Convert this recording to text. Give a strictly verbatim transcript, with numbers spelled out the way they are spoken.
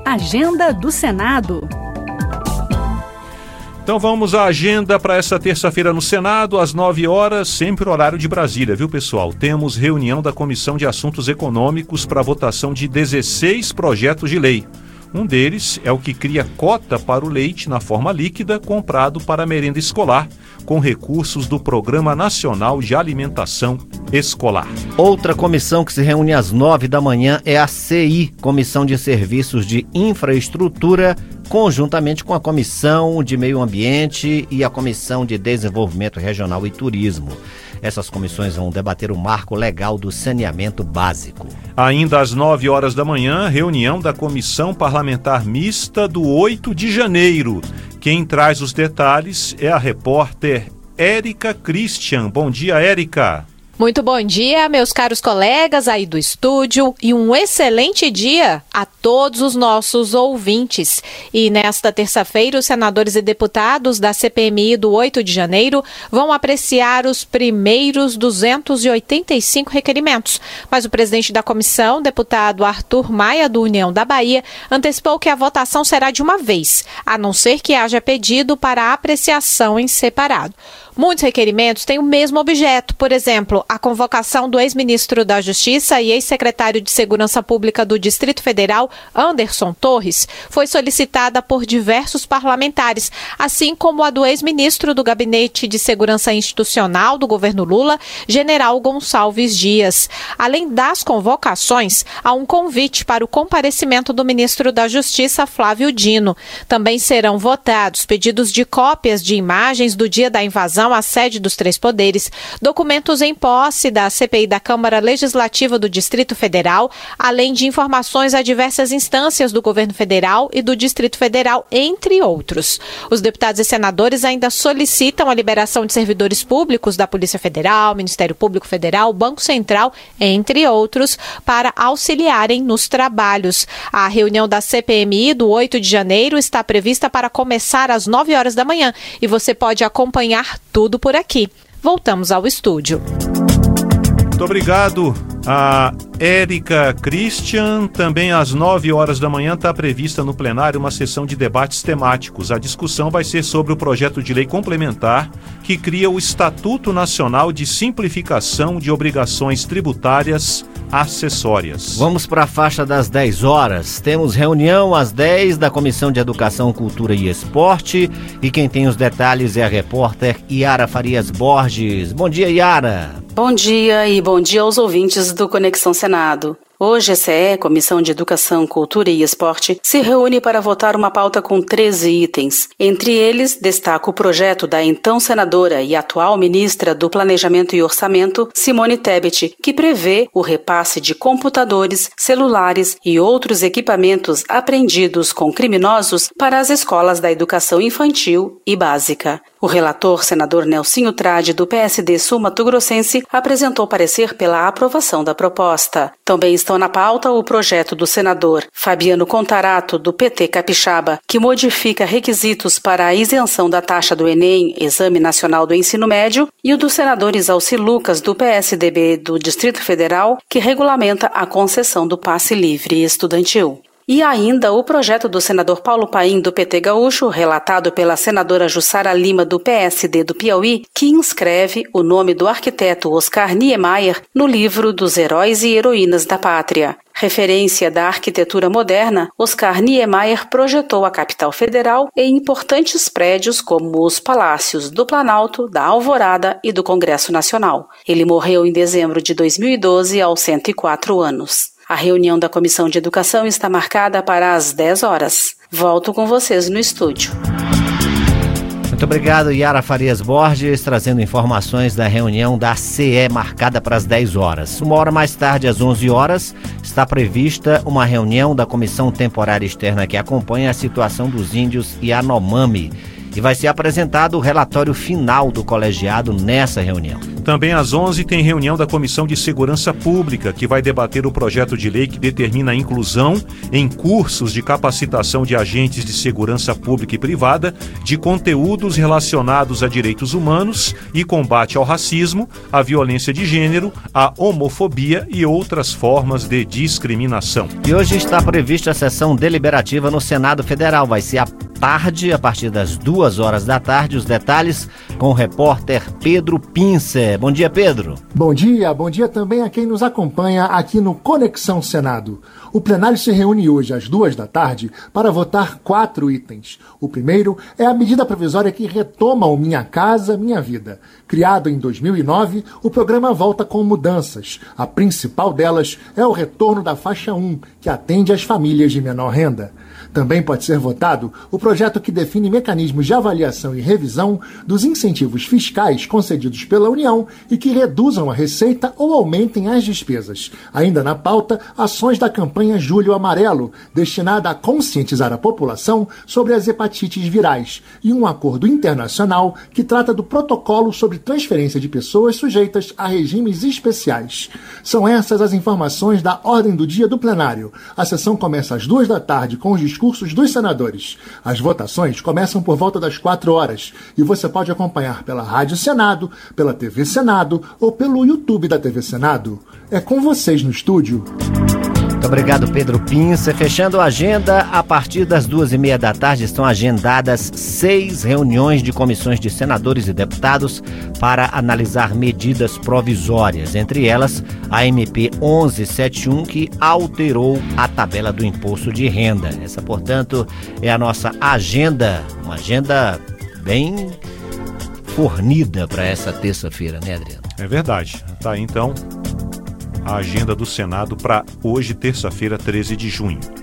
Agenda do Senado. Então vamos à agenda para essa terça-feira no Senado, às nove horas, sempre horário de Brasília, viu, pessoal? Temos reunião da Comissão de Assuntos Econômicos para votação de dezesseis projetos de lei. Um deles é o que cria cota para o leite na forma líquida comprado para a merenda escolar, com recursos do Programa Nacional de Alimentação Escolar. Outra comissão que se reúne às nove da manhã é a C I, Comissão de Serviços de Infraestrutura, conjuntamente com a Comissão de Meio Ambiente e a Comissão de Desenvolvimento Regional e Turismo. Essas comissões vão debater o marco legal do saneamento básico. Ainda às nove horas da manhã, reunião da Comissão Parlamentar Mista do oito de janeiro. Quem traz os detalhes é a repórter Érica Christian. Bom dia, Érica. Muito bom dia, meus caros colegas aí do estúdio, e um excelente dia a todos os nossos ouvintes. E nesta terça-feira, os senadores e deputados da C P M I do oito de janeiro vão apreciar os primeiros duzentos e oitenta e cinco requerimentos. Mas o presidente da comissão, deputado Arthur Maia, do União da Bahia, antecipou que a votação será de uma vez, a não ser que haja pedido para apreciação em separado. Muitos requerimentos têm o mesmo objeto, por exemplo, a convocação do ex-ministro da Justiça e ex-secretário de Segurança Pública do Distrito Federal, Anderson Torres, foi solicitada por diversos parlamentares, assim como a do ex-ministro do Gabinete de Segurança Institucional do governo Lula, General Gonçalves Dias. Além das convocações, há um convite para o comparecimento do ministro da Justiça, Flávio Dino. Também serão votados pedidos de cópias de imagens do dia da invasão à sede dos três poderes, documentos em posse da C P I da Câmara Legislativa do Distrito Federal, além de informações a diversas instâncias do governo federal e do Distrito Federal, entre outros. Os deputados e senadores ainda solicitam a liberação de servidores públicos da Polícia Federal, Ministério Público Federal, Banco Central, entre outros, para auxiliarem nos trabalhos. A reunião da C P M I do oito de janeiro está prevista para começar às nove horas da manhã e você pode acompanhar tudo por aqui. Voltamos ao estúdio. Muito obrigado a Érica Christian. Também às nove horas da manhã está prevista no plenário uma sessão de debates temáticos. A discussão vai ser sobre o projeto de lei complementar que cria o Estatuto Nacional de Simplificação de Obrigações Tributárias Acessórias. Vamos para a faixa das dez horas. Temos reunião às dez da Comissão de Educação, Cultura e Esporte. E quem tem os detalhes é a repórter Yara Farias Borges. Bom dia, Yara. Bom dia e bom dia aos ouvintes do Conexão Senado. Hoje, a C E, Comissão de Educação, Cultura e Esporte, se reúne para votar uma pauta com treze itens. Entre eles, destaca o projeto da então senadora e atual ministra do Planejamento e Orçamento, Simone Tebet, que prevê o repasse de computadores, celulares e outros equipamentos apreendidos com criminosos para as escolas da educação infantil e básica. O relator, senador Nelsinho Trade, do P S D sul-mato-grossense, apresentou parecer pela aprovação da proposta. Também estão na pauta o projeto do senador Fabiano Contarato, do P T Capixaba, que modifica requisitos para a isenção da taxa do Enem, Exame Nacional do Ensino Médio, e o do senador Isalci Lucas, do P S D B do Distrito Federal, que regulamenta a concessão do passe livre estudantil. E ainda o projeto do senador Paulo Paim, do P T Gaúcho, relatado pela senadora Jussara Lima, do P S D do Piauí, que inscreve o nome do arquiteto Oscar Niemeyer no livro dos Heróis e Heroínas da Pátria. Referência da arquitetura moderna, Oscar Niemeyer projetou a capital federal em importantes prédios como os Palácios do Planalto, da Alvorada e do Congresso Nacional. Ele morreu em dezembro de dois mil e doze, aos cento e quatro anos. A reunião da Comissão de Educação está marcada para as dez horas. Volto com vocês no estúdio. Muito obrigado, Yara Farias Borges, trazendo informações da reunião da C E marcada para as dez horas. Uma hora mais tarde, às onze horas, está prevista uma reunião da Comissão Temporária Externa que acompanha a situação dos índios Yanomami. E vai ser apresentado o relatório final do colegiado nessa reunião. Também às onze tem reunião da Comissão de Segurança Pública, que vai debater o projeto de lei que determina a inclusão em cursos de capacitação de agentes de segurança pública e privada de conteúdos relacionados a direitos humanos e combate ao racismo, à violência de gênero, à homofobia e outras formas de discriminação. E hoje está prevista a sessão deliberativa no Senado Federal. Vai ser à tarde, a partir das duas horas da tarde. Os detalhes com o repórter Pedro Pincer. Bom dia, Pedro. Bom dia, bom dia também a quem nos acompanha aqui no Conexão Senado. O plenário se reúne hoje às duas da tarde para votar quatro itens. O primeiro é a medida provisória que retoma o Minha Casa, Minha Vida. Criado em dois mil e nove, o programa volta com mudanças. A principal delas é o retorno da faixa um, que atende às famílias de menor renda. Também pode ser votado o projeto que define mecanismos de avaliação e revisão dos incentivos fiscais concedidos pela União e que reduzam a receita ou aumentem as despesas. Ainda na pauta, ações da campanha Julho Amarelo, destinada a conscientizar a população sobre as hepatites virais, e um acordo internacional que trata do protocolo sobre transferência de pessoas sujeitas a regimes especiais. São essas as informações da ordem do dia do plenário. A sessão começa às duas da tarde com os discursos dos senadores. As votações começam por volta das quatro horas e você pode acompanhar pela Rádio Senado, pela T V Senado ou pelo YouTube da T V Senado. É com vocês no estúdio. Muito obrigado, Pedro Pincer. Fechando a agenda, a partir das duas e meia da tarde estão agendadas seis reuniões de comissões de senadores e deputados para analisar medidas provisórias, entre elas a M P onze setenta e um, que alterou a tabela do imposto de renda. Essa, portanto, é a nossa agenda, uma agenda bem fornida para essa terça-feira, né, Adriano? É verdade. Tá aí, então, a agenda do Senado para hoje, terça-feira, treze de junho.